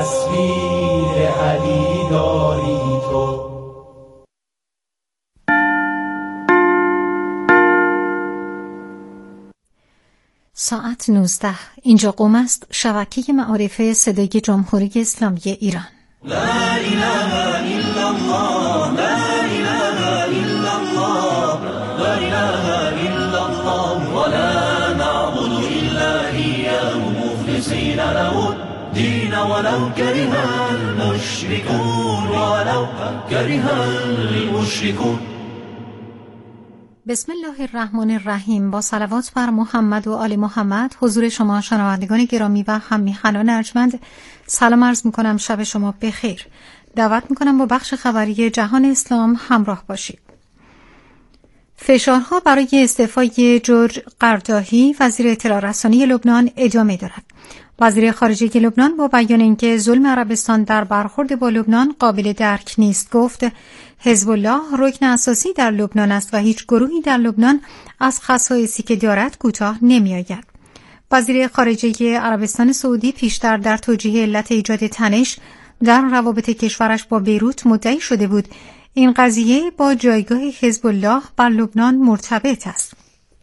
تصویر علی داری تو. ساعت 19. اینجا قم است، شبکه معارف صدای جمهوری اسلامی ایران. لا اله الا الله، لا اله الا الله، لا اله الا الله، ولا نعبد الا اياه مخلصين له الدين ولو كره المشركون، ولو كره المشركون. بسم الله الرحمن الرحیم. با صلوات بر محمد و آل محمد حضور شما شنوندگان گرامی و هم میهنان ارجمند سلام عرض میکنم. شب شما بخیر. دعوت میکنم با بخش خبری جهان اسلام همراه باشید. فشارها برای استعفای جورج قرداهی وزیر اطلاع رسانی لبنان ادامه دارد. وزیر خارجه لبنان با بیان اینکه ظلم عربستان در برخورد با لبنان قابل درک نیست گفت حزب الله رکن اساسی در لبنان است و هیچ گروهی در لبنان از خصایصی که دارد کوتاه نمی‌آید. وزیر خارجه عربستان سعودی پیشتر در توجیه علت ایجاد تنش در روابط کشورش با بیروت مدعی شده بود این قضیه با جایگاه حزب الله بر لبنان مرتبط است.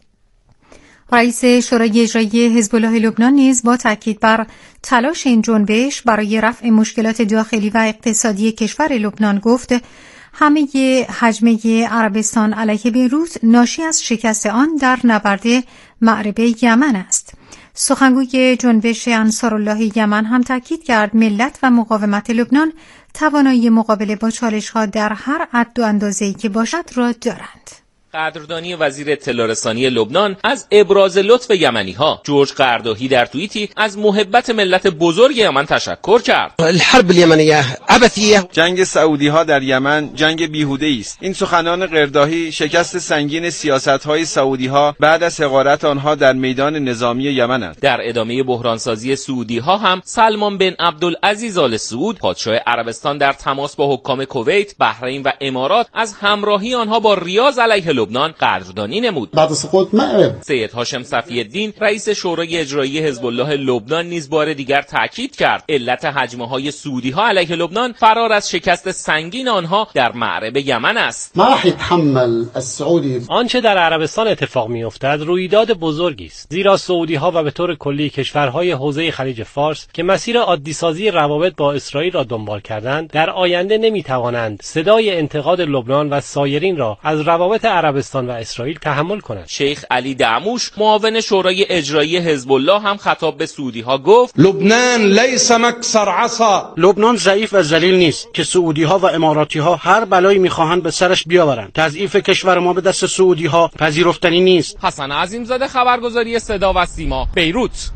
رئیس شورای اجرایی حزب الله لبنان نیز با تاکید بر تلاش این جنبش برای رفع مشکلات داخلی و اقتصادی کشور لبنان گفت همه هجمه عربستان علیه بیروت ناشی از شکست آن در نبرد مأرب یمن است. سخنگوی جنبش انصارالله یمن هم تاکید کرد ملت و مقاومت لبنان توانایی مقابله با چالش‌ها در هر حد و اندازه‌ای که باشد را دارند. قدردانی وزیر اطلاع رسانی لبنان از ابراز لطف یمنی‌ها. جورج قرداهی در توییتی از محبت ملت بزرگ یمن تشکر کرد. الحرب الیمنیه عبثیه. جنگ سعودی‌ها در یمن جنگ بیهوده‌ای است. این سخنان قرداهی شکست سنگین سیاست‌های سعودی‌ها بعد از حقارت آنها در میدان نظامی یمن است. در ادامه بحرانسازی سعودی‌ها هم سلمان بن عبدالعزیز آل سعود پادشاه عربستان در تماس با حکام کویت، بحرین و امارات از همراهی آنها با ریاض علیه لبنان قدردانی نمود. بعد سقوط مأرب سید هاشم صفی الدین رئیس شورای اجرایی حزب الله لبنان نیز بار دیگر تاکید کرد علت هجمه‌های سعودی‌ها علیه لبنان فرار از شکست سنگین آنها در مأرب یمن است. ما راح يتحمل السعودي. آنچه در عربستان اتفاق می‌افتد رویداد بزرگی است، زیرا سعودی‌ها و به طور کلی کشورهای حوزه خلیج فارس که مسیر عادی‌سازی روابط با اسرائیل را دنبال کردند در آینده نمی‌توانند صدای انتقاد لبنان و سایرین را از روابط عربستان و اسرائیل تحمل کنند. شیخ علی دعموش معاون شورای اجرایی حزب الله هم خطاب به سعودی‌ها گفت لبنان لیس مکسر عصا. لبنان ضعیف و ذلیل نیست که سعودی‌ها و اماراتی‌ها هر بلایی می‌خواهند به سرش بیاورند. تضعیف کشور ما به دست سعودی‌ها پذیرفتنی نیست. حسن عظیمزاده، خبرگزاری صدا و سیما، بیروت.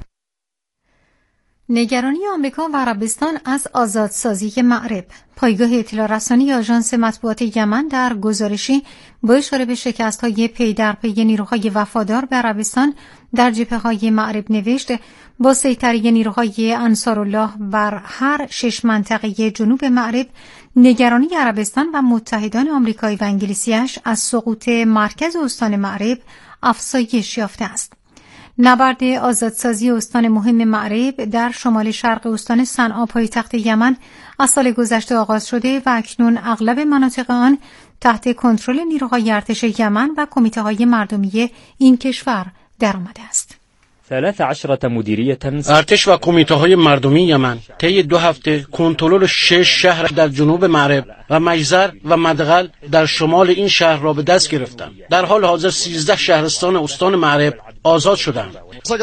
نگرانی آمریکا و عربستان از آزادسازی مأرب. پایگاه اطلاع رسانی آژانس مطبوعات یمن در گزارشی با اشاره به شکست‌های پی در پی نیروهای وفادار به عربستان در جبهه‌های مأرب نوشت با سیطره نیروهای انصارالله بر هر 6 منطقه جنوب مأرب نگرانی عربستان و متحدان آمریکایی و انگلیسیش از سقوط مرکز استان مأرب افزایش یافته است. نبرد آزادسازی استان مهم مأرب در شمال شرق استان صنعا پایتخت یمن از سال گذشته آغاز شده و اکنون اغلب مناطق آن تحت کنترل نیروهای ارتش یمن و کمیته‌های مردمی این کشور درآمده است. 13 مدیریه ارتش و کمیته‌های مردمی یمن طی 2 هفته کنترل 6 شهر در جنوب مأرب و مجزر و مدغل در شمال این شهر را به دست گرفتند. در حال حاضر 13 شهرستان استان مأرب آزاد شدند.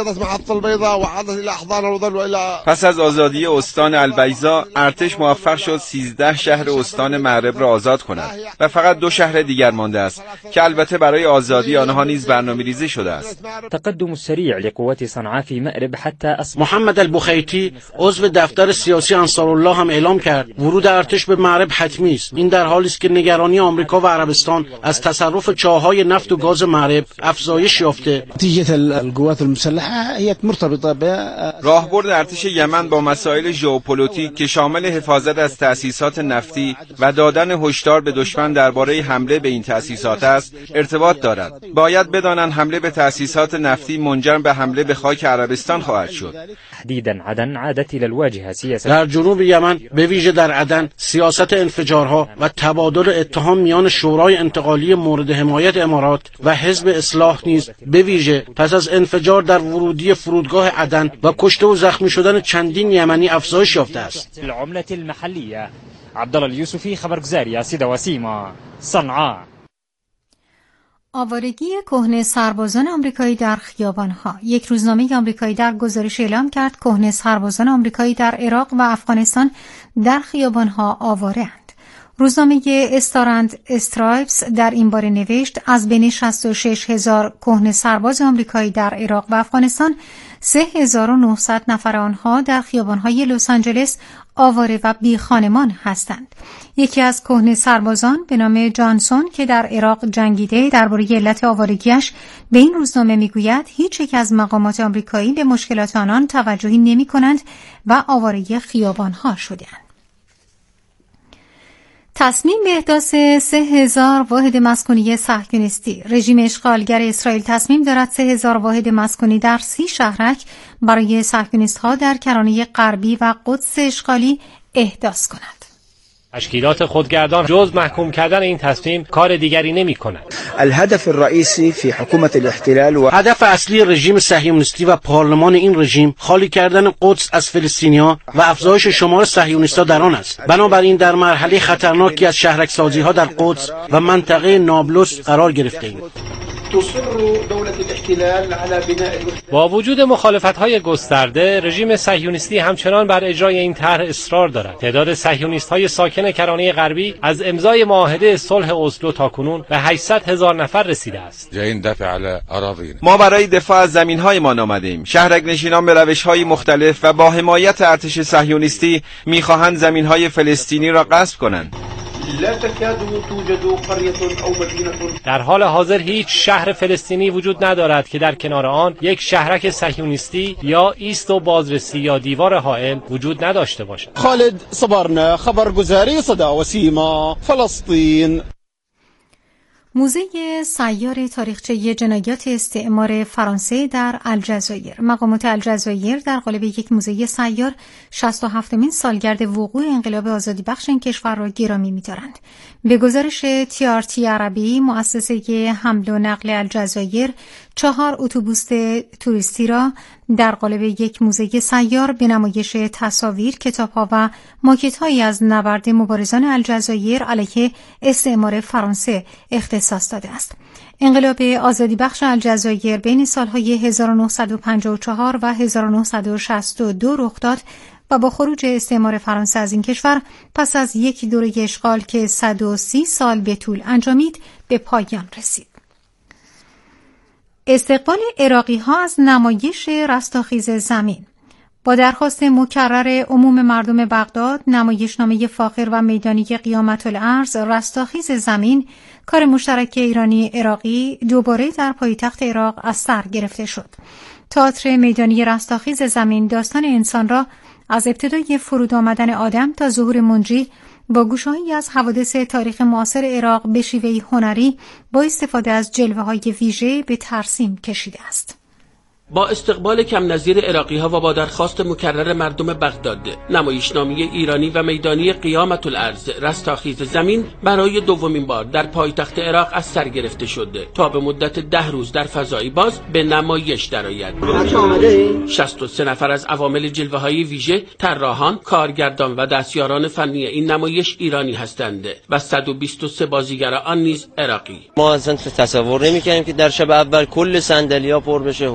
پس از آزادی استان البیضا، ارتش موفق شد 13 شهر استان مأرب را آزاد کند و فقط 2 شهر دیگر مانده است که البته برای آزادی آنها نیز برنامه‌ریزی شده است. تقدم سریع لقوات صنعاء فی مأرب حتی محمد البخیتی عضو دفتر سیاسی انصارالله هم اعلام کرد ورود ارتش به مأرب حتمی است. این در حالی است که نگرانی آمریکا و عربستان از تصرف چاه‌های نفت و گاز مأرب افزایش یافته. نتیجة القوات المسلحة هي مرتبطة راهبرد ارتش یمن با مسائل ژئوپلیتیک که شامل حفاظت از تأسیسات نفتی و دادن هشدار به دشمن درباره حمله به این تأسیسات است ارتباط دارد. باید بدانند حمله به تأسیسات نفتی منجر به حمله به خاک عربستان خواهد شد. تحديدا عدن عادت الى الواجهه سیاست در جنوب یمن به ویژه در عدن سیاست انفجارها و تبادل اتهام میان شورای انتقالی مورد حمایت امارات و حزب اصلاح نیز به ویژه پس از انفجار در ورودی فرودگاه عدن و کشته و زخمی شدن چندین یمنی افزایش یافته است. العمله المحليه عبدالله اليوسفی خبرگزاری سیدا و سیما صنعاء. آوارگی کهنه سربازان آمریکایی در خیابان‌ها. یک روزنامه آمریکایی در گزارش اعلام کرد کهنه سربازان آمریکایی در عراق و افغانستان در خیابان‌ها آواره‌اند. روزنامه استارند استرایپس در این باره نوشت از بین 66,000 کهنه سرباز آمریکایی در عراق و افغانستان 3,900 نفر آنها در خیابان‌های لس آنجلس آواره و بی خانمان هستند. یکی از کهنه سربازان به نام جانسون که در عراق جنگیده درباره علت آوارگیش به این روزنامه میگوید هیچ یک از مقامات آمریکایی به مشکلات آنان توجهی نمی‌کنند و آواره خیابان‌ها شده‌اند. تصمیم به احداث 3,000 واحد مسکونی صهیونیستی. رژیم اشغالگر اسرائیل تصمیم دارد 3,000 واحد مسکونی در 30 شهرک برای صهیونیست‌ها در کرانه غربی و قدس اشغالی احداث کند. تشکیلات خودگردان جز محکوم کردن این تصمیم کار دیگری نمی‌کنند. الهدف الرئیسی فی حکومت الاحتلال و هدف اصلی رژیم صهیونیستی و پارلمان این رژیم خالی کردن قدس از فلسطینی‌ها و افزایش شمار صهیونیست‌ها در آن است. بنابراین در مرحله خطرناکی از شهرک‌سازی‌ها در قدس و منطقه نابلس قرار گرفته‌ایم. با وجود مخالفت‌های گسترده، رژیم صهیونیستی همچنان بر اجرای این طرح اصرار دارد. تعداد صهیونیست‌های ساکن کرانه غربی از امضای معاهده صلح اسلو تاکنون به 800,000 نفر رسیده است. ما برای دفاع از زمین‌هایمان آمده‌ایم. شهرک نشینان به روش‌های مختلف و با حمایت ارتش صهیونیستی می‌خواهند زمین‌های فلسطینی را غصب کنند. در حال حاضر هیچ شهر فلسطینی وجود ندارد که در کنار آن یک شهرک صهیونیستی یا ایست و بازرسی یا دیوار حائل وجود نداشته باشد. خالد صبرنا خبرگزاری صدا و سیما فلسطین. موزه سیار تاریخچه جنایات استعمار فرانسه در الجزایر. مقامات الجزایر در قالب یک موزه سیار 67مین سالگرد وقوع انقلاب آزادیبخش این کشور را گرامی می‌دارند. به گزارش TRT عربی، مؤسسه حمل و نقل الجزایر 4 اتوبوس توریستی را در قالب یک موزه سیار به نمایش تصاویر، کتاب‌ها و ماکت‌هایی از نبرد مبارزان الجزایر علیه استعمار فرانسه اختصاص داده است. انقلاب آزادیبخش الجزایر بین سالهای 1954 و 1962 رخ داد و با خروج استعمار فرانسه از این کشور پس از یک دوره اشغال که 130 سال به طول انجامید به پایان رسید. استقبال عراقی‌ها از نمایش رستاخیز زمین. با درخواست مکرر عموم مردم بغداد، نمایشنامه فاخر و میدانی قیامت الارض رستاخیز زمین، کار مشترک ایرانی عراقی، دوباره در پایتخت عراق از سر گرفته شد. تئاتر میدانی رستاخیز زمین داستان انسان را از ابتدای فرود آمدن آدم تا ظهور منجی با گوشه‌ای از حوادث تاریخ معاصر عراق به شیوهی هنری با استفاده از جلوه‌های ویژه به ترسیم کشیده است. با استقبال کم نظیر عراقی‌ها و با درخواست مکرر مردم بغداد، نمایشنامه ایرانی و میدانی قیامت الارض رستاخیز زمین برای دومین بار در پایتخت عراق از سر گرفته شد تا به مدت 10 روز در فضای باز به نمایش درآید. 63 نفر از عوامل جلوه‌های ویژه، طراحان، کارگردان و دستیاران فنی این نمایش ایرانی هستند و 123 بازیگر آن نیز عراقی. ما اصلا تصور نمی‌کردیم که در شب اول کل صندلی‌ها پر بشه. حدوداً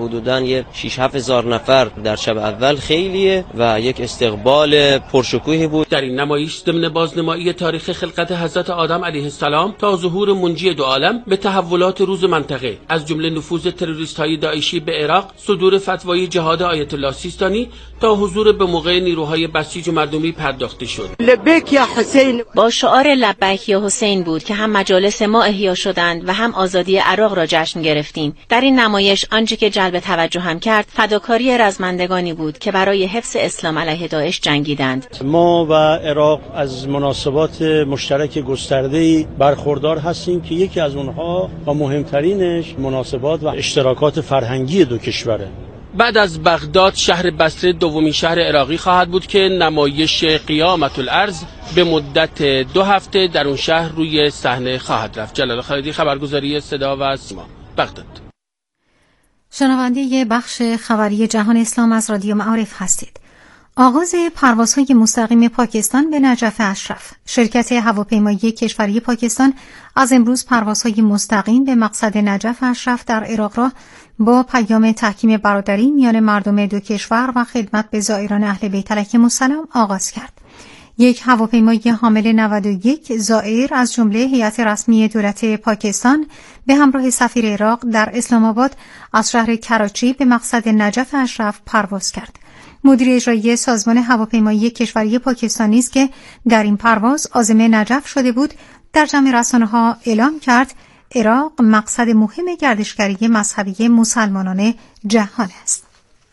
یه 6-7 هزار نفر در شب اول خیلیه و یک استقبال پرشکوهی بود. در این نمایش ضمن بازنمایی تاریخ خلقت حضرت آدم علیه السلام تا ظهور منجی دو عالم به تحولات روز منطقه، از جمله نفوذ تروریست‌های داعشی به عراق، صدور فتوای جهاد آیت الله سیستانی تا حضور به موقع نیروهای بسیج و مردمی پرداخته شد. لبیک یا حسین با شعار لبیک یا حسین بود که هم مجالس ما احیا شدند و هم آزادی عراق را جشن گرفتیم. در این نمایش آنچه که جلب توجه هم کرد فداکاری رزمندگانی بود که برای حفظ اسلام علیه داعش جنگیدند. ما و عراق از مناسبات مشترک گسترده‌ای برخوردار هستیم که یکی از اونها و مهمترینش مناسبات و اشتراکات فرهنگی دو کشوره. بعد از بغداد شهر بصره دومین شهر عراقی خواهد بود که نمایش قیامت الارض به مدت 2 هفته در اون شهر روی صحنه خواهد رفت. جلال خالدی، خبرگزاری صدا و سیما، بغداد. شنونده بخش خبری جهان اسلام از رادیو معارف هستید. آغاز پروازهای مستقیم پاکستان به نجف اشرف. شرکت هواپیمایی کشوری پاکستان از امروز پروازهای مستقیم به مقصد نجف اشرف در عراق را با پیام تحکیم برادری میان مردم دو کشور و خدمت به زائران اهل بیت علیهم السلام آغاز کرد. یک هواپیمای حامل 91 زائر از جمله هیئت رسمی دولت پاکستان به همراه سفیر عراق در اسلام آباد از شهر کراچی به مقصد نجف اشرف پرواز کرد. مدیر اجرایی سازمان هواپیمایی کشوری پاکستان نیز که در این پرواز عازم نجف شده بود، در جمع رسانه‌ها اعلام کرد عراق مقصد مهم گردشگری مذهبی مسلمانان جهان است.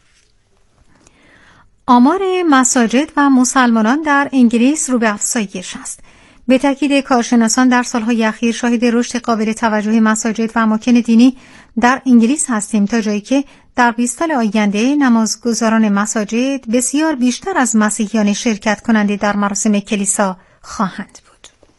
آمار مساجد و مسلمانان در انگلیس رو به افزایش است. به تاکید کارشناسان در سالهای اخیر شاهد رشد قابل توجه مساجد و اماکن دینی در انگلیس هستیم، تا جایی که در 20 سال آینده نمازگزاران مساجد بسیار بیشتر از مسیحیان شرکت کننده در مراسم کلیسا خواهند بود.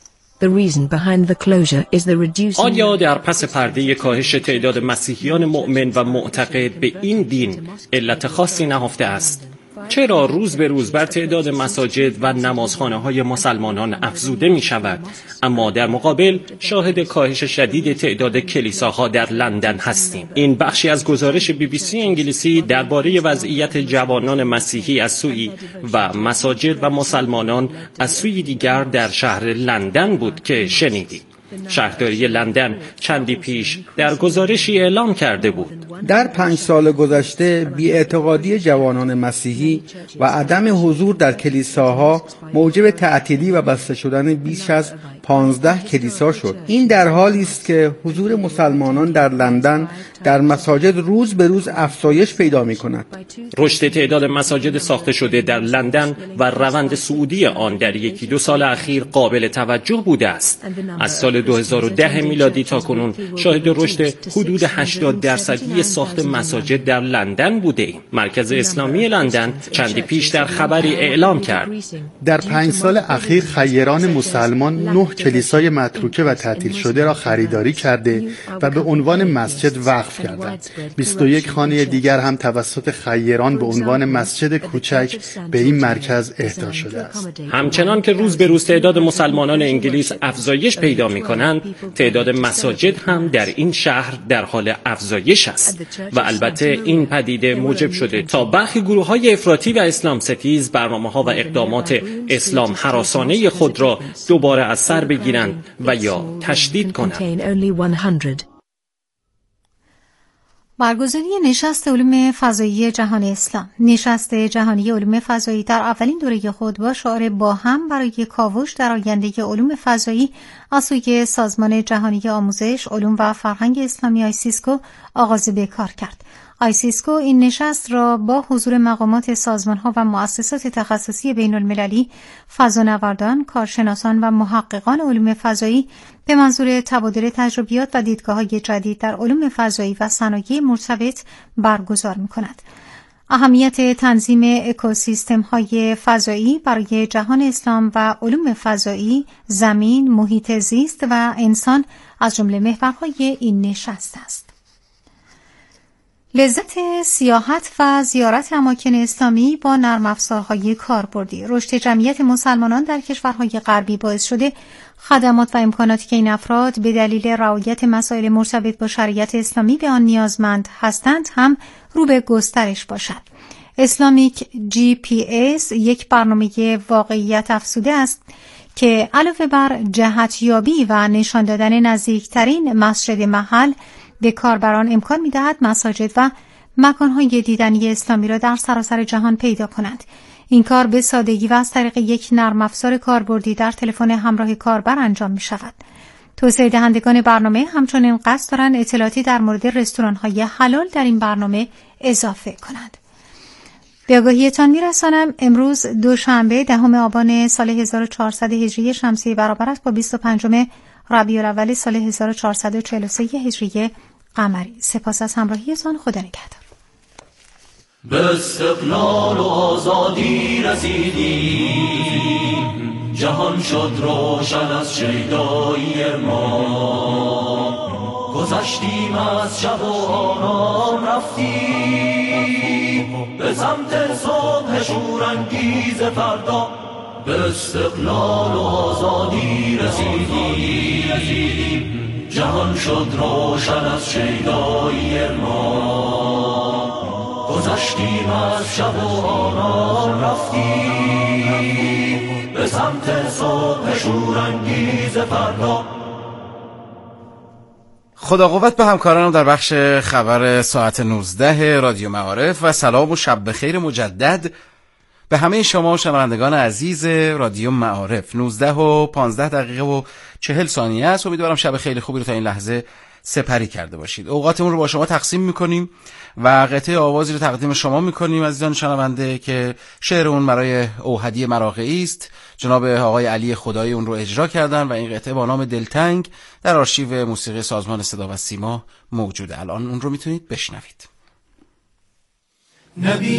آیا در پس پرده کاهش تعداد مسیحیان مؤمن و معتقد به این دین علت خاصی نهفته است؟ چرا روز به روز بر تعداد مساجد و نمازخانه‌های مسلمانان افزوده می شود، اما در مقابل شاهد کاهش شدید تعداد کلیساها در لندن هستیم؟ این بخشی از گزارش BBC انگلیسی درباره وضعیت جوانان مسیحی از سوی و مساجد و مسلمانان از سوی دیگر در شهر لندن بود که شنیدید. شهرداری لندن چندی پیش در گزارشی اعلام کرده بود در 5 سال گذشته بی‌اعتقادی جوانان مسیحی و عدم حضور در کلیساها موجب تعطیلی و بسته شدن بیش از 15 کلیسا شد. این در حالی است که حضور مسلمانان در لندن در مساجد روز به روز افزایش پیدا می‌کند. رشد تعداد مساجد ساخته شده در لندن و روند صعودی آن در 1-2 سال اخیر قابل توجه بوده است. از سال 2010 میلادی تا کنون شاهد رشد حدود 80% ساخت مساجد در لندن بوده ایم. مرکز اسلامی لندن چندی پیش در خبری اعلام کرد در 5 سال اخیر خیران مسلمان 9 کلیسای متروکه و تعطیل شده را خریداری کرده و به عنوان مسجد وقف کردند. 21 خانه دیگر هم توسط خیران به عنوان مسجد کوچک به این مرکز اهدا شده است. همچنان که روز به روز تعداد مسلمانان انگلیس افزایش پیدا می‌کنند، تعداد مساجد هم در این شهر در حال افزایش است و البته این پدیده موجب شده تا برخی گروه‌های افراطی و اسلام ستیز برنامه‌ها و اقدامات اسلام هراسانه خود را دوباره از سر بگیرند و یا تشدید کنند. برگزاری نشست علوم فضایی جهان اسلام. نشست جهانی علوم فضایی در اولین دوره خود با شعار با هم برای کاوش در آینده علوم فضایی از سوی سازمان جهانی آموزش علوم و فرهنگ اسلامی آیسیسکو آغاز به کار کرد. آیسیسکو این نشست را با حضور مقامات سازمان‌ها و مؤسسات تخصصی بین‌المللی، فضانوردان، کارشناسان و محققان علوم فضایی به منظور تبادل تجربیات و دیدگاه‌های جدید در علوم فضایی و صنایع مرتبط برگزار می‌کند. اهمیت تنظیم اکوسیستم‌های فضایی برای جهان اسلام و علوم فضایی، زمین، محیط زیست و انسان از جمله محورهای این نشست است. لذت سیاحت و زیارت اماکن اسلامی با نرم افزارهای کاربردی. رشد جمعیت مسلمانان در کشورهای غربی باعث شده خدمات و امکاناتی که این افراد به دلیل رعایت مسائل مرتبط با شریعت اسلامی به آن نیازمند هستند هم رو به گسترش باشد. اسلامیک GPS یک برنامه واقعیت افزوده است که علاوه بر جهتیابی و نشان دادن نزدیکترین مسجد محل به کاربران امکان می‌دهد مساجد و مکان‌های دیدنی اسلامی را در سراسر جهان پیدا کنند. این کار به سادگی و از طریق یک نرم افزار کاربردی در تلفن همراه کاربر انجام می‌شود. توسعه دهندگان برنامه همچنین قصد دارند اطلاعاتی در مورد رستوران‌های حلال در این برنامه اضافه کنند. به آگاهیتان می‌رسانم امروز دوشنبه 10 آبان سال 1400 هجری شمسی برابر است با 25 ربیع الاول سال 1443 هجری قمری. سپاس از همراهیتان. خدا نگهدار. به استقلال و آزادی رسیدیم، جهان شد روشن از شیدایی ما. گذشتیم از شب و آرام رفتیم به سمت صبح شورانگیز فردا. به استقلال و آزادی رسیدیم، جهان شد روشن از شیدایی ما. گذشتیم از شب و آرام رفتیم به سمت صبح شورانگیز فردا. خدا قوت به همکارانم در بخش خبر ساعت 19 رادیو معارف و سلام و شب بخیر مجدد به همه شما شنوندگان عزیز رادیو معارف. 19:15 و 40 ثانیه است. امیدوارم شب خیلی خوبی رو تا این لحظه سپری کرده باشید. اوقاتمون رو با شما تقسیم میکنیم و قطعه آوازی رو تقدیم شما میکنیم عزیزان شنونده که شعر اون برای اوحدی مراغعی است. جناب آقای علی خدایی اون رو اجرا کردن و این قطعه با نام دلتنگ در آرشیو موسیقی سازمان صدا و سیما موجوده. الان اون رو میتونید بشنوید. نبی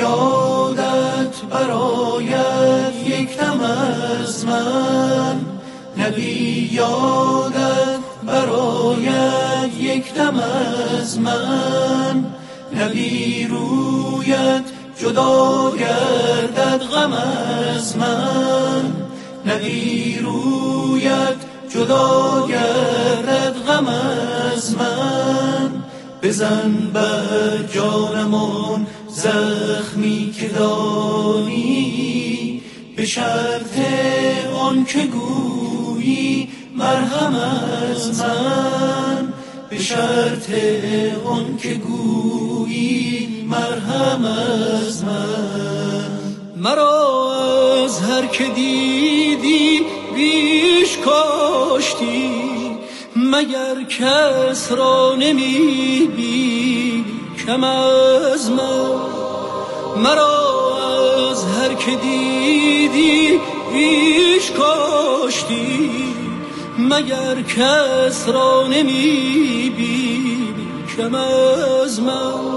یادت برایت یک دم از من، نبی یادت برایت یک دم از من، نبی رویت جدا گردد غم از من، نبی رویت جدا گردد غم از من. بزن بر جانمون زخمی که دانی، به شرط آن که گویی مرهم از من، به شرط آن که گویی مرهم از من. مرا از هر که دیدی بیش کاشتی، مگر کس را نمیبینی کم از من. مرا از هر که دیدی بیش کاشتی، مگر کس را نمیبینی کم از من.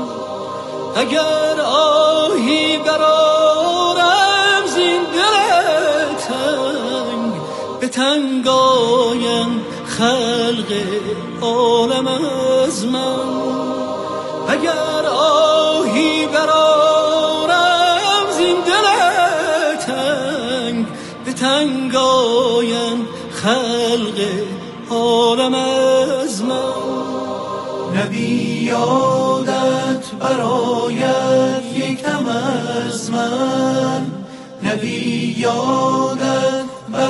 اگر آهی برارم زین دل تنگ، به تنگ آیم خلق عالم از من. اگر آهی برارم زین دل تنگ، به تنگ آیم خلق عالم از من. نبی یادت برایت یک دم از من، نبی یادت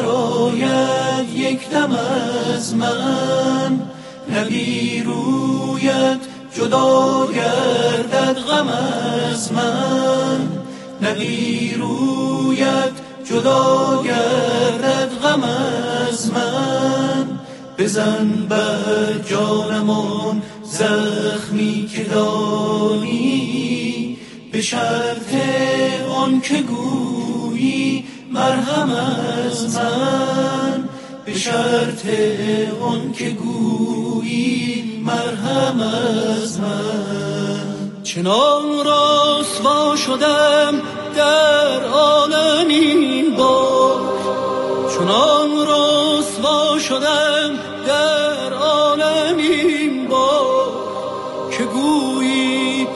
برایت یک دم از من، نبی رویت جدا گردد غم از من، نبی رویت جدا گردد غم از من. بزن بر جانمون زخمی که دانی، به شرط آن که گویی مرهم از من، به شرط آن که گویی مرهم از من. چنان رسوا شدم در عالم این بار، چنان رسوا شدم در عالم این بار، که گویی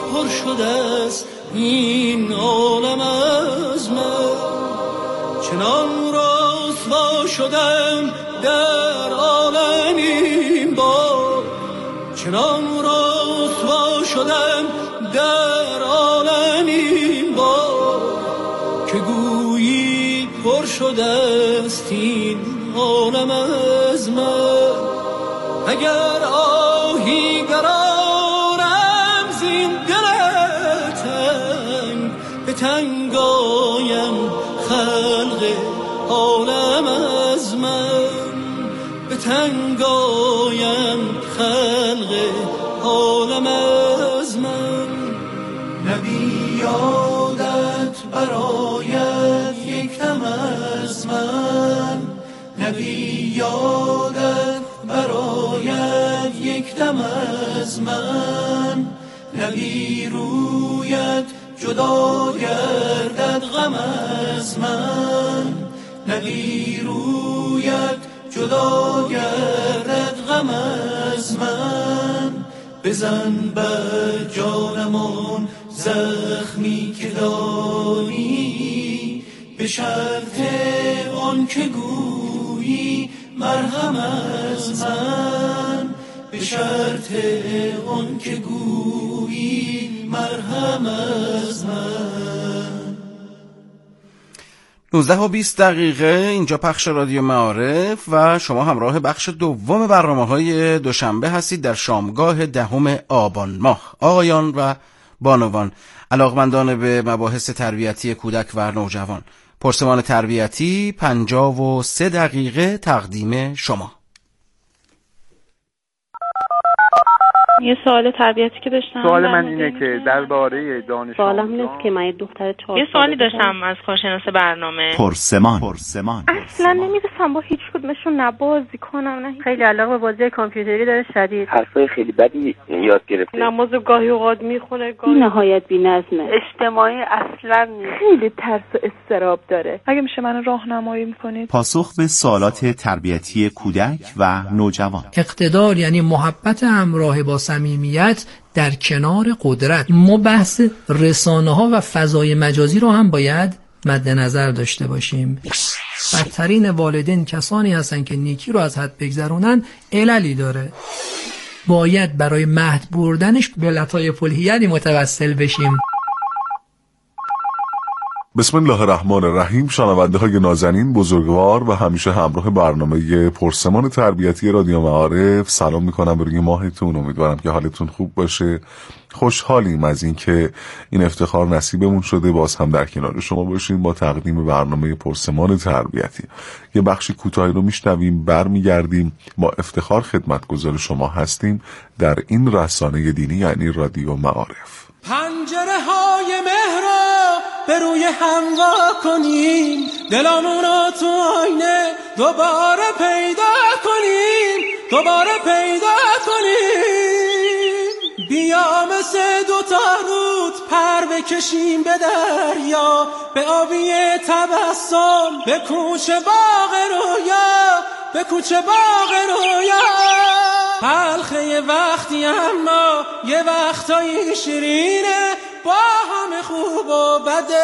چنان رسوا شدم در عالم این بار، چنان رسوا شدم در عالم این بار که گویی پر شده است این عالم از من. اگر آهی قرارم زین دل تنگ، به تنگایم خلق عالم از من، به تنگایم خلق عالم از من. نبی یادت برایت یک دم از من، نبی یادت برایت یک دم از من، نبی رویت جدا گردد غم از من، نبی رویت جدا گردد غم از من. بزن بر جانمان زخمی که دانی، به شرط آن که گویی مرهم از من، به شرط آن که گویی مرهم از من. 19:20 اینجا پخش رادیو معارف و شما همراه بخش دوم برنامه‌های دوشنبه هستید در شامگاه 10 آبان ماه. آقایان و بانوان، علاقمندان به مباحث تربیتی کودک و نوجوان، پرسمان تربیتی 53 تقدیم شما. یه سوال تربیتی که داشتم. سوال من اینه که درباره دانش سوالم اینه که من یه دختر 4 یه سوالی داشتم از کارشناس برنامه. پرسمان اصلا نمیرسم با هیچ کدومشون نه بازی کنم نه خیلی علاقه به بازی کامپیوتری داره شدید. حرفای خیلی بدی یاد گرفته. نمازو گاهی اوقات میخونه، گاهی نهایت بی‌نظمه، اجتماعی اصلا نیست، خیلی ترس و اضطراب داره. اگه میشه منو راهنمایی میکنید؟ پاسخ به سوالات تربیتی کودک و نوجوان. اقتدار یعنی محبت همراه با صمیمیت در کنار قدرت. ما بحث رسانه‌ها و فضای مجازی رو هم باید مد نظر داشته باشیم. بدترین والدین کسانی هستن که نیکی رو از حد بگذرونن. عللی داره، باید برای مهد بردنش به لطایف الحیلی متوسل بشیم. بسم الله الرحمن الرحیم. شنونده های نازنین، بزرگوار و همیشه همراه برنامه پرسمان تربیتی رادیو معارف، سلام میکنم به روی ماهتون. امیدوارم که حالتون خوب باشه. خوشحالیم از این که این افتخار نصیبمون شده باز هم در کنار شما باشیم با تقدیم برنامه پرسمان تربیتی. یه بخشی کوتاهی رو میشنویم، برمیگردیم. با افتخار خدمتگزار شما هستیم در این رسانه دینی یعنی رادیو معارف. پنجره های مهر رو به روی هم وا کنیم، دلامون رو تو آینه دوباره پیدا کنیم، دوباره پیدا کنیم. بیا مثل 2 رود پر بکشیم به دریا، به آبی تبسم، به کوچه باغ رویا، به کوچه باغ رویا. تلخه یه وقتی اما یه وقتایی شیرینه، با همه خوب و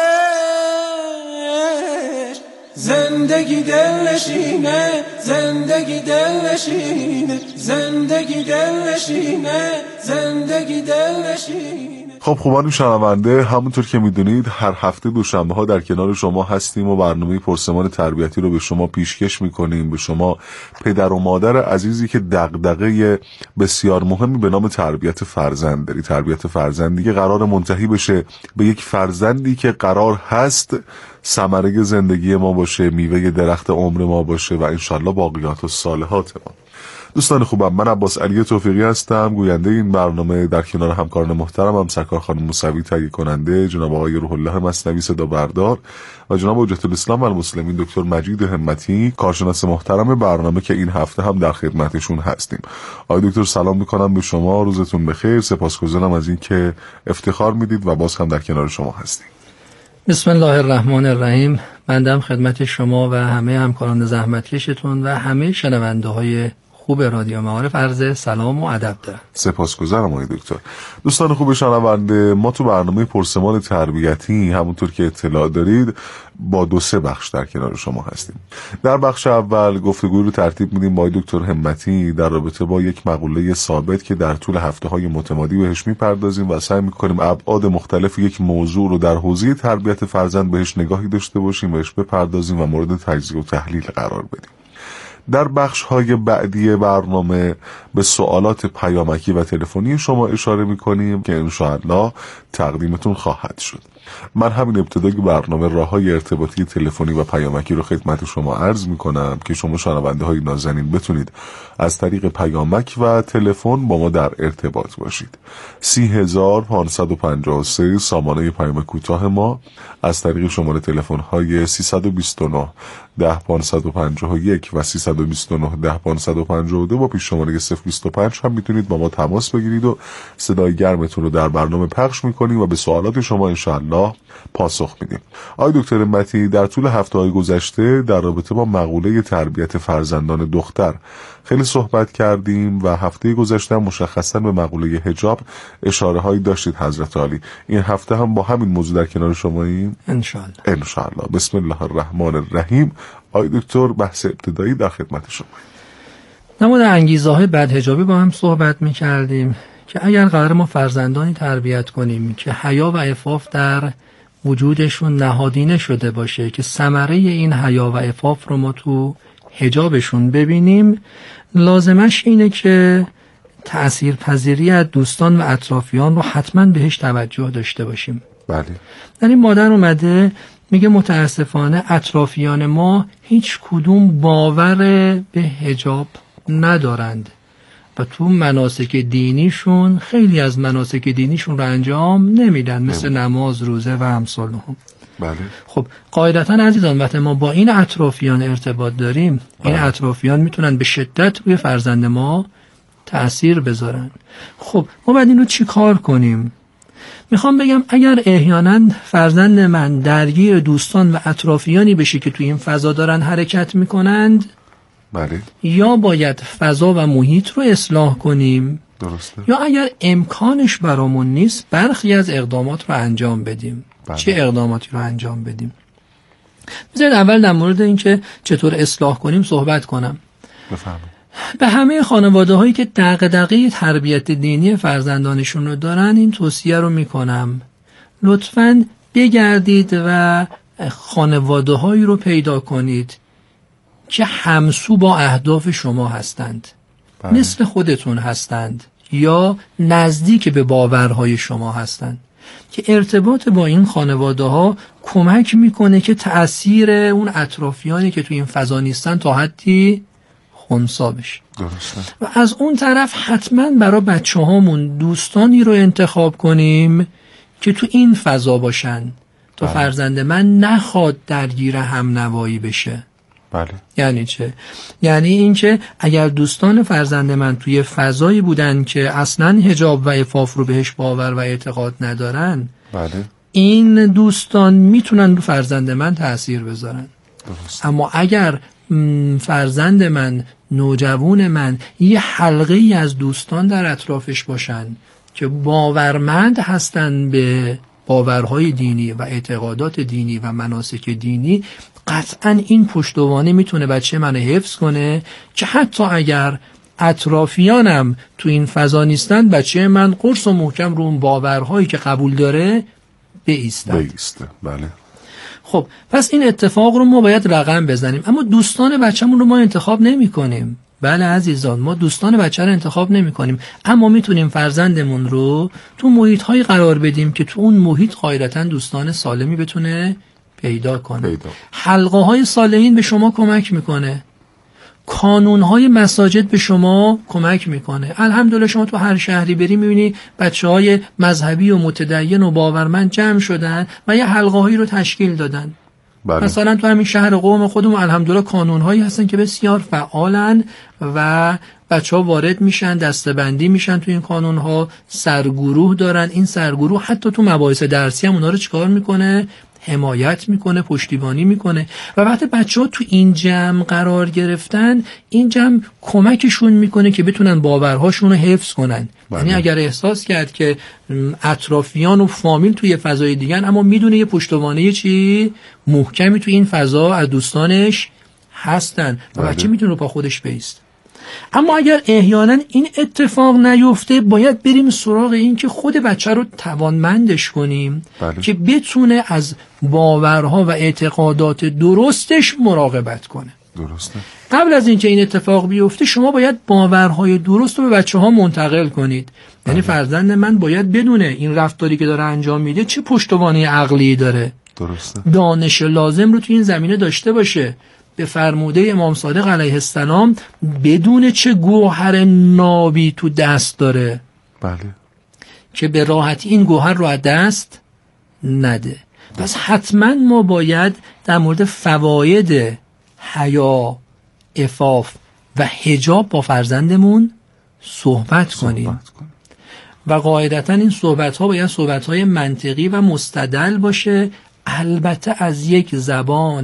بدش زندگی دلنشینه، زندگی دلنشینه، زندگی دلنشینه، زندگی دلنشینه. خب خوبان شنونده، همونطور که میدونید هر هفته دوشنبه ها در کنار شما هستیم و برنامه پرسمان تربیتی رو به شما پیشکش میکنیم، به شما پدر و مادر عزیزی که دغدغه بسیار مهمی به نام تربیت فرزند داری. تربیت فرزندی که قرار منتهی بشه به یک فرزندی که قرار هست ثمره زندگی ما باشه، میوه درخت عمر ما باشه و انشالله باقیات و صالحات ما. دوستان خوبم، من عباس علی توفیقی هستم، گوینده این برنامه. در کنار همکاران محترمم سرکار خانم موسوی تهیه کننده، جناب آقای روح الله مثنوی صدا بردار و جناب حجت الاسلام و المسلمین دکتر مجید همتی کارشناس محترم برنامه که این هفته هم در خدمتشون هستیم. آقای دکتر سلام میکنم به شما، روزتون بخیر. سپاسگزارم از این که افتخار میدید و باز هم در کنار شما هستیم. بسم الله الرحمن الرحیم. بنده هم خدمت شما و همه همکاران زحمتکشتون و همه شنونده های خوب رادیو معارف عرض سلام و ادب دارم. سپاسگزارم آقای دکتر. دوستان خوب شنونده، ما تو برنامه پرسمان تربیتی همونطور که اطلاع دارید با 2-3 بخش در کنار شما هستیم. در بخش اول گفتگو رو ترتیب میدیم با دکتر همتی در رابطه با یک مقوله ثابت که در طول هفته‌های متمادی بهش میپردازیم و سعی میکنیم ابعاد مختلف یک موضوع رو در حوزه تربیت فرزند بهش نگاهی داشته باشیم، بهش بپردازیم و مورد تجزیه و تحلیل قرار بدیم. در بخش‌های بعدی برنامه به سوالات پیامکی و تلفنی شما اشاره می‌کنیم که انشاءالله تقدیمتون خواهد شد. من همین ابتدای برنامه راه‌های ارتباطی تلفنی و پیامکی رو خدمت شما عرض می‌کنم که شما شنونده‌های نازنین بتونید از طریق پیامک و تلفن با ما در ارتباط باشید. 30553 سامانه پیام کوتاه ما، از طریق شماره تلفن‌های 329 10551 و 329 10552 با پیش شماره 025 هم میتونید با ما تماس بگیرید و صدای گرمتون رو در برنامه پخش میکنیم و به سوالات شما انشاءالله پاسخ میدیم. آقای دکتر همتی، در طول هفته‌های گذشته در رابطه با مقوله تربیت فرزندان دختر خیلی صحبت کردیم و هفته گذشته مشخصا به مقوله حجاب اشاره هایی داشتید حضرت عالی. این هفته هم با همین موضوع در کنار شماییم انشاءالله. بسم الله الرحمن الرحیم. آقای دکتر، بحث ابتدایی در خدمت شما. نمود انگیزه های بدحجابی با هم صحبت می کردیم که اگر قرار ما فرزندانی تربیت کنیم که حیا و عفاف در وجودشون نهادینه شده باشه، که ثمره این حیا و عفاف رو ما تو حجابشون ببینیم، لازمش اینه که تأثیرپذیری از دوستان و اطرافیان رو حتما بهش توجه داشته باشیم. بله. در این مادر اومده میگه متاسفانه اطرافیان ما هیچ کدوم باور به حجاب ندارند و تو مناسک دینیشون خیلی از مناسک دینیشون رو انجام نمیدن، مثل نماز، روزه و امثال هم. بله. خب قاعدتا عزیزان وقتی ما با این اطرافیان ارتباط داریم، این اطرافیان میتونن به شدت روی فرزند ما تأثیر بذارن. خب ما باید این رو چی کار کنیم؟ میخوام بگم اگر احیانا فرزند من درگیر دوستان و اطرافیانی بشه که توی این فضا دارن حرکت میکنند، بله، یا باید فضا و محیط رو اصلاح کنیم، درسته، یا اگر امکانش برامون نیست برخی از اقدامات رو انجام بدیم. بله. چه اقداماتی رو انجام بدیم؟ بذارید اول در مورد این که چطور اصلاح کنیم صحبت کنم. بفرمایید. به همه خانواده هایی که دغدغه تربیت دینی فرزندانشون رو دارن این توصیه رو میکنم، لطفاً بگردید و خانواده هایی رو پیدا کنید که همسو با اهداف شما هستند، مثل خودتون هستند یا نزدیک به باورهای شما هستند، که ارتباط با این خانواده ها کمک میکنه که تأثیر اون اطرافیانی که توی این فضا نیستن تا حدی خنثی بشه. درسته. و از اون طرف حتما برای بچه هامون دوستانی رو انتخاب کنیم که تو این فضا باشن تا فرزند من نخواد درگیر هم نوایی بشه. بله. یعنی چه؟ یعنی این که اگر دوستان فرزند من توی فضایی بودن که اصلا حجاب و عفاف رو بهش باور و اعتقاد ندارن، بله، این دوستان میتونن رو فرزند من تأثیر بذارن. درست. اما اگر فرزند من، نوجوان من، یه حلقه ای از دوستان در اطرافش باشن که باورمند هستن به باورهای دینی و اعتقادات دینی و مناسک دینی، قطعا این پشتوانه میتونه بچه من حفظ کنه که حتی اگر اطرافیانم تو این فضا نیستن، بچه من قرص و محکم رو اون باورهایی که قبول داره بایسته. بله. خب پس این اتفاق رو ما باید رقم بزنیم، اما دوستان بچه‌مون رو ما انتخاب نمی کنیم. بله عزیزان، ما دوستان بچه رو انتخاب نمی کنیم، اما میتونیم فرزندمون رو تو محیط‌های قرار بدیم که تو اون محیط قاعدتاً دوستان سالمی بتونه پیدا کنه. حلقه‌های صالحین به شما کمک میکنه، کانون‌های مساجد به شما کمک میکنه. الحمدلله شما تو هر شهری بری میبینی بچه‌های مذهبی و متدین و باورمند جمع شدن و یه حلقه‌هایی رو تشکیل دادن. بله. مثلا تو همین شهر قم خودمون الحمدلله کانون‌هایی هستن که بسیار فعالن و بچه‌ها وارد میشن، دسته‌بندی میشن تو این کانون‌ها، سرگروه دارن. این سرگروه حتی تو مباحث درسی هم اونا رو چیکار میکنه؟ حمایت میکنه، پشتیبانی میکنه و وقتی بچه‌ها تو این جمع قرار گرفتن، این جمع کمکشون میکنه که بتونن باورهاشون رو حفظ کنن. یعنی اگر احساس کرد که اطرافیان و فامیل توی فضای دیگه اما میدونه یه پشتوانه چی محکمی تو این فضا از دوستانش هستن و بچه میتونه رو پا خودش بیست. اما اگر احیانا این اتفاق نیفته، باید بریم سراغ این که خود بچه رو توانمندش کنیم که بتونه از باورها و اعتقادات درستش مراقبت کنه. درسته. قبل از اینکه این اتفاق بیفته شما باید باورهای درست رو به بچه ها منتقل کنید. یعنی فرزند من باید بدونه این رفتاری که داره انجام میده چه پشتوانه عقلی داره. درسته. دانش لازم رو تو این زمینه داشته باشه. به فرموده امام صادق علیه السلام بدون چه گوهر نابی تو دست داره. بله. که به راحتی این گوهر رو از دست نده. پس حتما ما باید در مورد فواید حیا، عفاف و حجاب با فرزندمون صحبت کنیم. و قاعدتا این صحبت ها باید صحبت های منطقی و مستدل باشه، البته از یک زبان